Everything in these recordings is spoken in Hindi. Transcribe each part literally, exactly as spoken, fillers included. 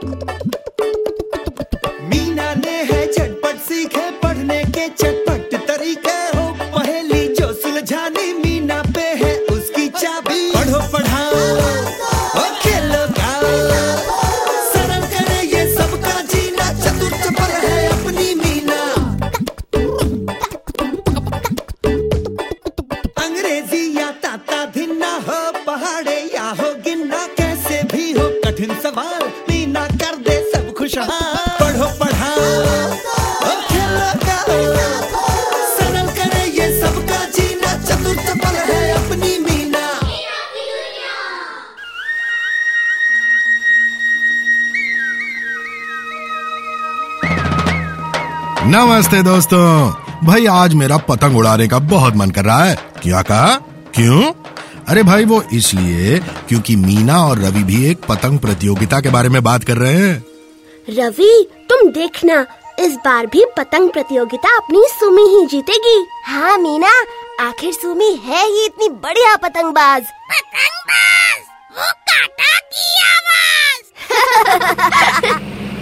मीना ने है झटपट सीखे पढ़ने के चटपट तरीके, हो पहेली जो सुलझानी मीना पे है उसकी चाबी। पढ़ो पढ़ाओ और खेलो गाओ, सरल करे ये सबका जीना, चतुर चपल है अपनी मीना। अंग्रेजी या ताता धिन्ना, हो पहाड़े या हो गिन्ना, कैसे भी हो कठिन सवाल मीना कर दे सब खुशहाल। पढ़ो पढ़ाओ और खेलो गाओ, सरल करे ये सबका जीना, चतुर चपल है अपनी मीना। नमस्ते दोस्तों, भाई आज मेरा पतंग उड़ाने का बहुत मन कर रहा है। क्या कहा? क्यों? अरे भाई वो इसलिए क्योंकि मीना और रवि भी एक पतंग प्रतियोगिता के बारे में बात कर रहे हैं। रवि तुम देखना, इस बार भी पतंग प्रतियोगिता अपनी सुमी ही जीतेगी। हाँ मीना, आखिर सुमी है ही इतनी बढ़िया पतंगबाज। पतंगबाज, वो काटा की आवाज।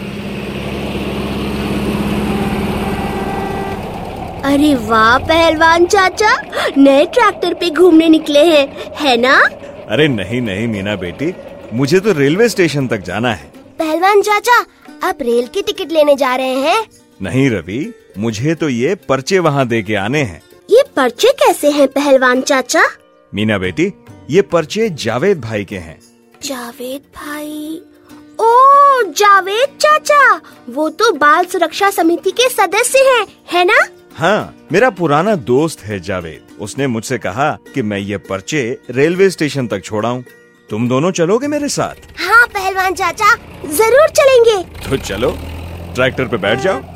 अरे वाह पहलवान चाचा, नए ट्रैक्टर पे घूमने निकले हैं, है ना? अरे नहीं नहीं मीना बेटी, मुझे तो रेलवे स्टेशन तक जाना है। पहलवान चाचा, आप रेल की टिकट लेने जा रहे हैं? नहीं रवि, मुझे तो ये पर्चे वहाँ दे के आने हैं। ये पर्चे कैसे हैं पहलवान चाचा? मीना बेटी, ये पर्चे जावेद भाई के हैं। जावेद भाई? ओ जावेद चाचा, वो तो बाल सुरक्षा समिति के सदस्य हैं, है ना? हाँ, मेरा पुराना दोस्त है जावेद। उसने मुझसे कहा कि मैं ये पर्चे रेलवे स्टेशन तक छोड़ाऊं। तुम दोनों चलोगे मेरे साथ? हाँ पहलवान चाचा, जरूर चलेंगे। तो चलो, ट्रैक्टर पे बैठ जाओ।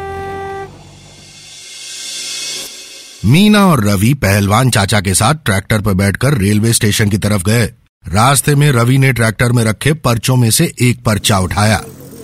मीना और रवि पहलवान चाचा के साथ ट्रैक्टर पर बैठकर रेलवे स्टेशन की तरफ गए। रास्ते में रवि ने ट्रैक्टर में रखे पर्चों में से एक पर्चा उठाया।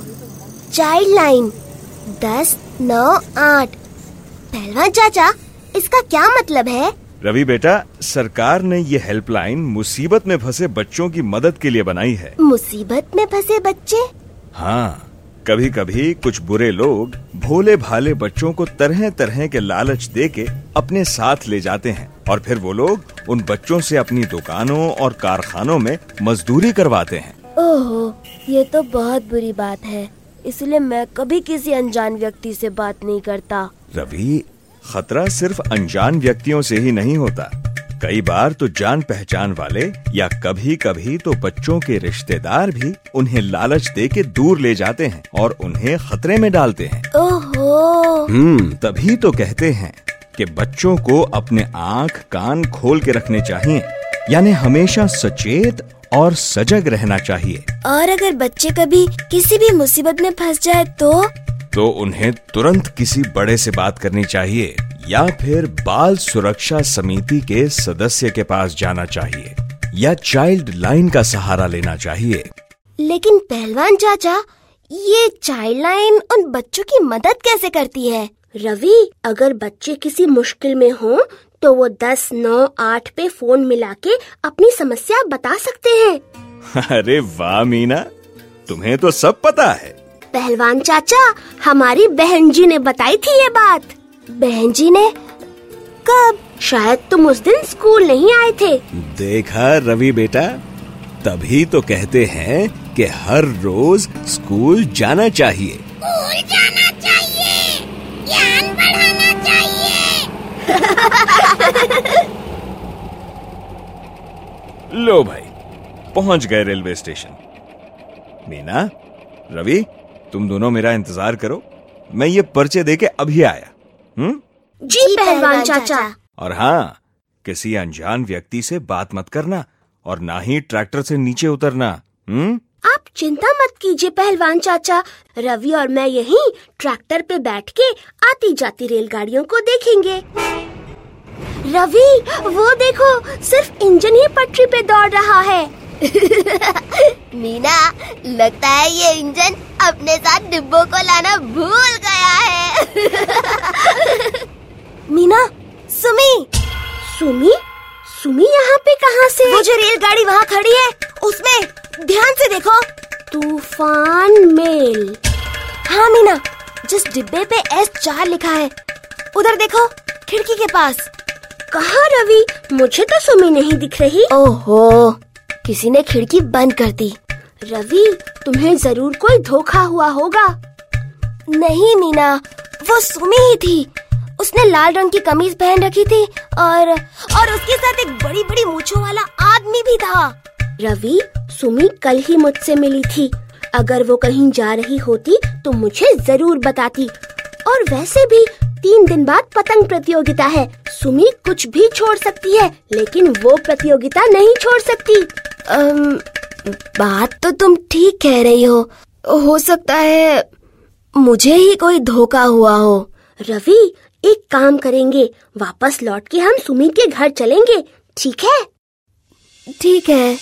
चाइल्ड लाइन दस नौ आठ। पहलवान चाचा, इसका क्या मतलब है? रवि बेटा, सरकार ने ये हेल्पलाइन मुसीबत में फंसे बच्चों की मदद के लिए बनाई है। मुसीबत में फंसे बच्चे? हाँ, कभी कभी कुछ बुरे लोग भोले भाले बच्चों को तरह तरह के लालच देके अपने साथ ले जाते हैं और फिर वो लोग उन बच्चों से अपनी दुकानों और कारखानों में मजदूरी करवाते हैं। ओहो, ये तो बहुत बुरी बात है, इसलिए मैं कभी किसी अनजान व्यक्ति से बात नहीं करता। रवि, खतरा सिर्फ अनजान व्यक्तियों से ही नहीं होता, कई बार तो जान पहचान वाले या कभी कभी तो बच्चों के रिश्तेदार भी उन्हें लालच देके दूर ले जाते हैं और उन्हें खतरे में डालते हैं। ओहो। हम्म तभी तो कहते हैं कि बच्चों को अपने आँख कान खोल के रखने चाहिए, यानी हमेशा सचेत और सजग रहना चाहिए। और अगर बच्चे कभी किसी भी मुसीबत में फंस जाए तो तो उन्हें तुरंत किसी बड़े से बात करनी चाहिए या फिर बाल सुरक्षा समिति के सदस्य के पास जाना चाहिए या चाइल्ड लाइन का सहारा लेना चाहिए। लेकिन पहलवान चाचा, ये चाइल्ड लाइन उन बच्चों की मदद कैसे करती है? रवि, अगर बच्चे किसी मुश्किल में हों तो वो दस नौ आठ पे फोन मिला के अपनी समस्या बता सकते हैं। अरे वाह मीना, तुम्हें तो सब पता है। पहलवान चाचा, हमारी बहन जी ने बताई थी ये बात। बहन जी ने? कब? शायद तुम उस दिन स्कूल नहीं आए थे। देखा रवि बेटा, तभी तो कहते हैं कि हर रोज स्कूल जाना चाहिए। स्कूल जाना चाहिए, ज्ञान बढ़ाना चाहिए। लो भाई, पहुंच गए रेलवे स्टेशन। मीना, रवि, तुम दोनों मेरा इंतजार करो, मैं ये पर्चे देके अभी आया। हम्म? जी पहलवान चाचा। और हाँ, किसी अनजान व्यक्ति से बात मत करना और ना ही ट्रैक्टर से नीचे उतरना। हम्म? आप चिंता मत कीजिए पहलवान चाचा, रवि और मैं यहीं ट्रैक्टर पे बैठ के आती जाती रेलगाड़ियों को देखेंगे। रवि, वो देखो, सिर्फ इंजन ही पटरी पे दौड़ रहा है। मीना, लगता है ये इंजन अपने साथ डिब्बों को लाना भूल गया है। मीना, सुमी, सुमी, सुमी यहाँ पे कहाँ से? वो जो रेलगाड़ी वहाँ खड़ी है, उसमें ध्यान से देखो। तूफान मेल। हाँ मीना, जिस डिब्बे पे एस चार लिखा है उधर देखो, खिड़की के पास। कहाँ रवि? मुझे तो सुमी नहीं दिख रही। ओहो, किसी ने खिड़की बंद कर दी। रवि, तुम्हें जरूर कोई धोखा हुआ होगा। नहीं मीना, वो सुमी ही थी। उसने लाल रंग की कमीज पहन रखी थी और और उसके साथ एक बड़ी बड़ी मूंछों वाला आदमी भी था। रवि, सुमी कल ही मुझसे मिली थी। अगर वो कहीं जा रही होती तो मुझे जरूर बताती। और वैसे भी तीन दिन बाद पतंग प्रतियोगिता है। सुमी कुछ भी छोड़ सकती है, लेकिन वो प्रतियोगिता नहीं छोड़ सकती। अम, बात तो तुम ठीक कह रही हो। हो सकता है मुझे ही कोई धोखा हुआ हो। रवि, एक काम करेंगे, वापस लौट के हम सुमी के घर चलेंगे, ठीक है? ठीक है।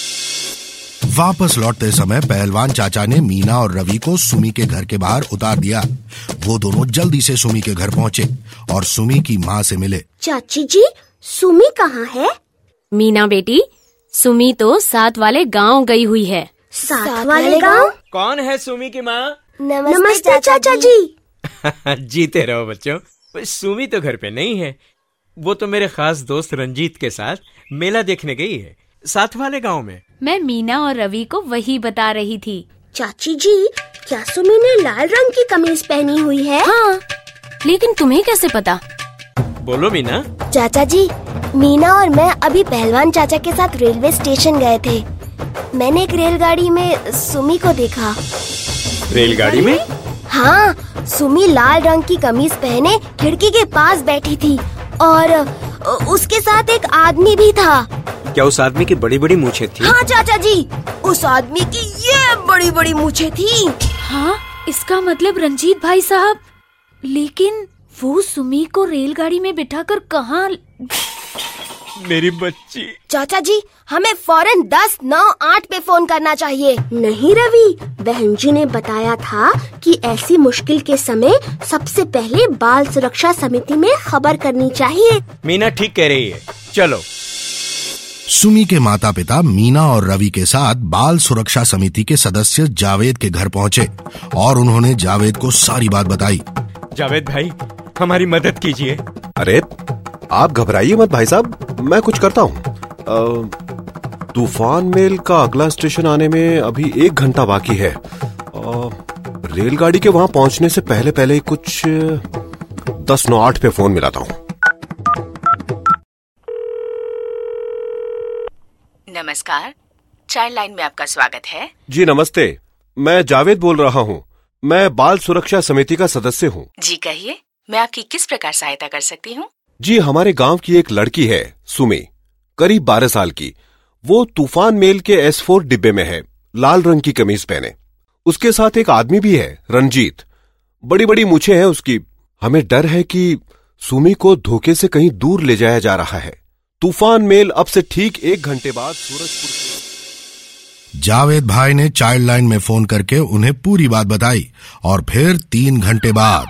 वापस लौटते समय पहलवान चाचा ने मीना और रवि को सुमी के घर के बाहर उतार दिया। वो दोनों जल्दी से सुमी के घर पहुँचे और सुमी की माँ से मिले। चाची जी, सुमी कहाँ है? मीना बेटी, सुमी तो साथ वाले गांव गई हुई है। साथ वाले गांव? कौन है सुमी की माँ? नमस्ते, नमस्ते चाचा जी। जीते रहो बच्चों। सुमी तो घर पे नहीं है, वो तो मेरे खास दोस्त रंजीत के साथ मेला देखने गई है, साथ वाले गांव में। मैं मीना और रवि को वही बता रही थी। चाची जी, क्या सुमी ने लाल रंग की कमीज पहनी हुई है? हाँ, लेकिन तुम्हें कैसे पता? बोलो मीना। चाचा जी, मीना और मैं अभी पहलवान चाचा के साथ रेलवे स्टेशन गए थे। मैंने एक रेलगाड़ी में सुमी को देखा। रेलगाड़ी में? हाँ, सुमी लाल रंग की कमीज पहने खिड़की के पास बैठी थी और उसके साथ एक आदमी भी था। क्या उस आदमी की बड़ी बड़ी मूछें थी? हाँ चाचा जी, उस आदमी की ये बड़ी बड़ी मूछें थी। हाँ, इसका मतलब रंजीत भाई साहब। लेकिन वो सुमी को रेलगाड़ी में बिठाकर कहाँ? मेरी बच्ची। चाचा जी, हमें फौरन दस नौ आठ पे फोन करना चाहिए। नहीं रवि, बहन जी ने बताया था कि ऐसी मुश्किल के समय सबसे पहले बाल सुरक्षा समिति में खबर करनी चाहिए। मीना ठीक कह रही है, चलो। सुमी के माता पिता मीना और रवि के साथ बाल सुरक्षा समिति के सदस्य जावेद के घर पहुँचे और उन्होंने जावेद को सारी बात बताई। जावेद भाई, हमारी मदद कीजिए। अरे आप घबराइए मत भाई साहब, मैं कुछ करता हूँ। तूफान मेल का अगला स्टेशन आने में अभी एक घंटा बाकी है। रेलगाड़ी के वहां पहुंचने से पहले पहले कुछ दस नौ आठ पे फोन मिलाता हूँ। नमस्कार, चाइल्ड लाइन में आपका स्वागत है। जी नमस्ते, मैं जावेद बोल रहा हूँ। मैं बाल सुरक्षा समिति का सदस्य हूँ। जी कहिए, मैं आपकी किस प्रकार सहायता कर सकती हूँ? जी, हमारे गांव की एक लड़की है सुमी, करीब बारह साल की। वो तूफान मेल के एस फोर डिब्बे में है, लाल रंग की कमीज पहने। उसके साथ एक आदमी भी है, रंजीत। बड़ी बड़ी मूछें हैं उसकी। हमें डर है कि सुमी को धोखे से कहीं दूर ले जाया जा रहा है। तूफान मेल अब से ठीक एक घंटे बाद सूरजपुर। जावेद भाई ने चाइल्ड लाइन में फोन करके उन्हें पूरी बात बताई और फिर तीन घंटे बाद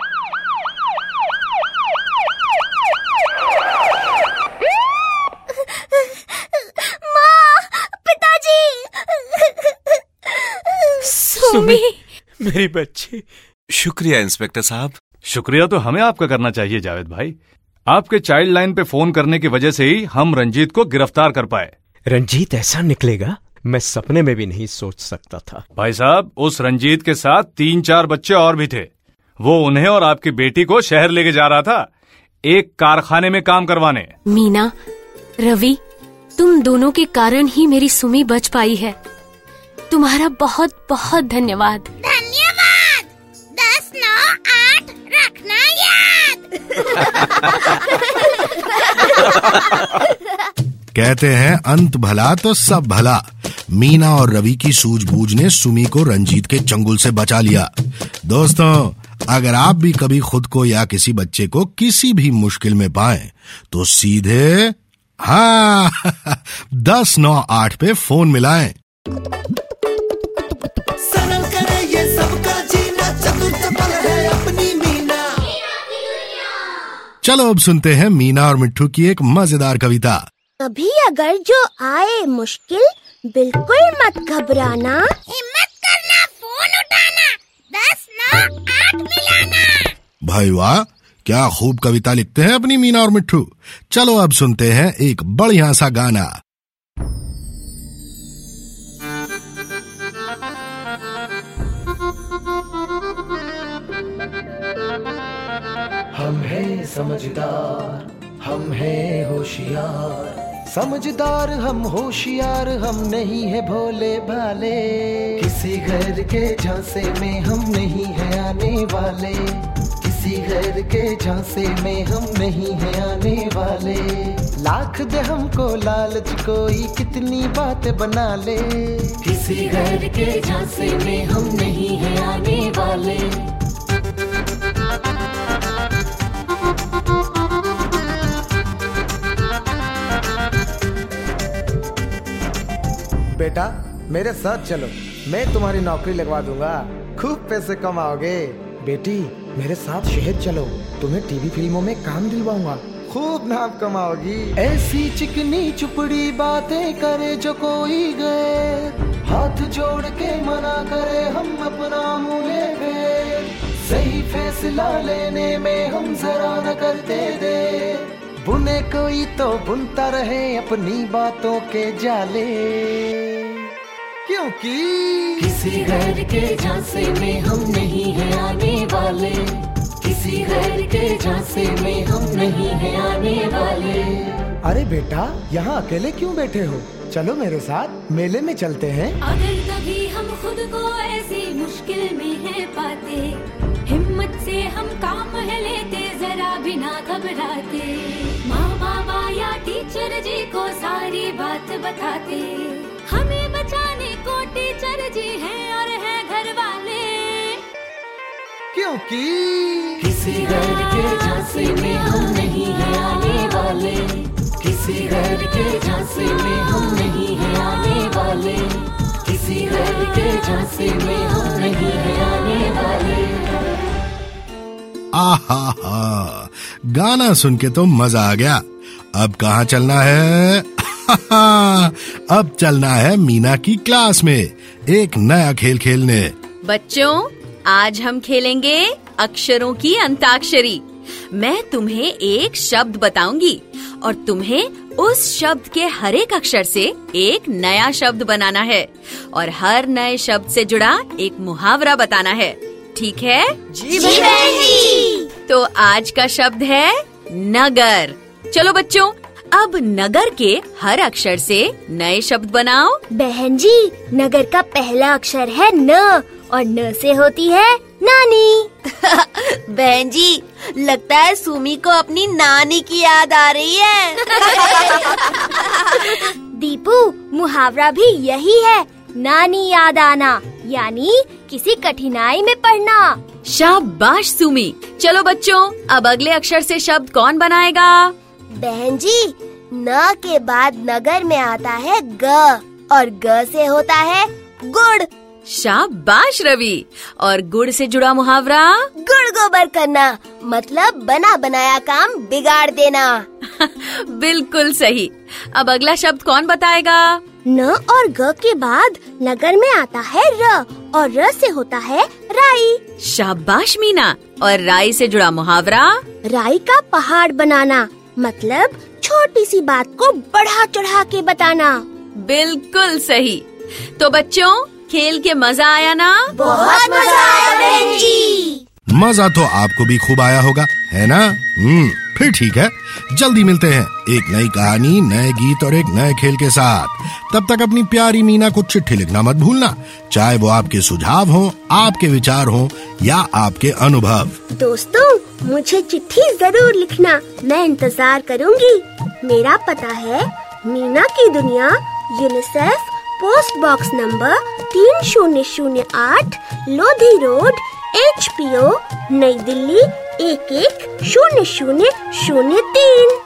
सुमी, मेरी बच्ची। शुक्रिया इंस्पेक्टर साहब। शुक्रिया तो हमें आपका करना चाहिए जावेद भाई। आपके चाइल्ड लाइन पे फोन करने की वजह से ही हम रंजीत को गिरफ्तार कर पाए। रंजीत ऐसा निकलेगा, मैं सपने में भी नहीं सोच सकता था। भाई साहब, उस रंजीत के साथ तीन चार बच्चे और भी थे। वो उन्हें और आपकी बेटी को शहर लेके जा रहा था, एक कारखाने में काम करवाने। मीना, रवि, तुम दोनों के कारण ही मेरी सुमी बच पाई है। तुम्हारा बहुत बहुत धन्यवाद। धन्यवाद। दस नौ आठ रखना याद। कहते हैं अंत भला तो सब भला। मीना और रवि की सूझबूझ ने सुमी को रंजीत के चंगुल से बचा लिया। दोस्तों, अगर आप भी कभी खुद को या किसी बच्चे को किसी भी मुश्किल में पाएं तो सीधे हाँ दस नौ आठ पे फोन मिलाएं। सरल करे ये सबका जीना, चतुर चपल है अपनी मीना। चलो अब सुनते हैं मीना और मिट्ठू की एक मजेदार कविता। कभी अगर जो आए मुश्किल, बिल्कुल मत घबराना, हिम्मत भाई वाह, क्या खूब कविता लिखते हैं अपनी मीना और मिट्ठू। चलो अब सुनते हैं एक बढ़िया सा गाना। हम हैं समझदार, हम हैं होशियार, समझदार हम होशियार, हम नहीं है भोले भाले, किसी गैर के झांसे में हम नहीं है आने वाले, किसी गैर के झांसे में हम नहीं है आने वाले। लाख दे हमको लालच कोई कितनी बात बना ले, किसी गैर के झांसे में हम नहीं है आने वाले। बेटा मेरे साथ चलो, मैं तुम्हारी नौकरी लगवा दूंगा, खूब पैसे कमाओगे। बेटी मेरे साथ शहर चलो, तुम्हें टीवी फिल्मों में काम दिलवाऊंगा, खूब नाम कमाओगी। ऐसी चिकनी चुपड़ी बातें करे जो कोई गए, हाथ जोड़ के मना करे हम अपना मुँह ले गए, सही फैसला लेने में हम जरा न करते दे, बुने कोई तो बुनता रहे अपनी बातों के जाले, क्योंकि किसी गैर के झांसे में हम नहीं है आने वाले, किसी गैर के झांसे में हम नहीं है आने वाले। अरे बेटा यहाँ अकेले क्यों बैठे हो, चलो मेरे साथ मेले में चलते हैं। अगर कभी हम खुद को ऐसी मुश्किल में है पाते, हिम्मत से हम काम है लेते, जरा भी ना घबराते, माँ बाबा या टीचर जी को सारी बात बताते, हमें बचाने को टीचर जी हैं और है घर वाले, क्योंकि किसी गैर के झांसे में हम नहीं है आने वाले, किसी गैर के झांसे में हम नहीं है आने वाले, किसी गैर के झांसे में हम नहीं है आने वाले। आहा हा, गाना सुन के तो मजा आ गया। अब कहाँ चलना है? अब चलना है मीना की क्लास में एक नया खेल खेलने। बच्चों आज हम खेलेंगे अक्षरों की अंताक्षरी। मैं तुम्हें एक शब्द बताऊंगी और तुम्हें उस शब्द के हर एक अक्षर से एक नया शब्द बनाना है और हर नए शब्द से जुड़ा एक मुहावरा बताना है, ठीक है? जी बहन जी। तो आज का शब्द है नगर। चलो बच्चों अब नगर के हर अक्षर से नए शब्द बनाओ। बहन जी नगर का पहला अक्षर है न और न से होती है नानी। बहन जी लगता है सुमी को अपनी नानी की याद आ रही है। दीपू मुहावरा भी यही है, नानी याद आना, यानी किसी कठिनाई में पड़ना। शाबाश सुमी। चलो बच्चों अब अगले अक्षर से शब्द कौन बनाएगा? बहन जी न के बाद नगर में आता है ग और ग से होता है गुड़। शाबाश रवि। और गुड़ से जुड़ा मुहावरा? गुड़ गोबर करना, मतलब बना बनाया काम बिगाड़ देना। बिल्कुल सही। अब अगला शब्द कौन बताएगा? न और ग के बाद नगर में आता है र और र से होता है राई। शाबाश मीना। और राई से जुड़ा मुहावरा? राई का पहाड़ बनाना, मतलब छोटी सी बात को बढ़ा चढ़ा के बताना। बिल्कुल सही। तो बच्चों खेल के मजा आया ना? बहुत मजा आया बहन जी। मजा तो आपको भी खूब आया होगा, है ना? हम्म, फिर ठीक है, जल्दी मिलते हैं एक नई कहानी, नए गीत और एक नए खेल के साथ। तब तक अपनी प्यारी मीना को चिट्ठी लिखना मत भूलना, चाहे वो आपके सुझाव हों, आपके विचार हों या आपके अनुभव। दोस्तों मुझे चिट्ठी जरूर लिखना, मैं इंतजार करूंगी। मेरा पता है मीना की दुनिया, यूनिसेफ, पोस्ट बॉक्स नंबर तीन शून्य शून्य आठ, Lodhi road, H P O, नई दिल्ली एक एक शून्य शून्य शून्य तीन।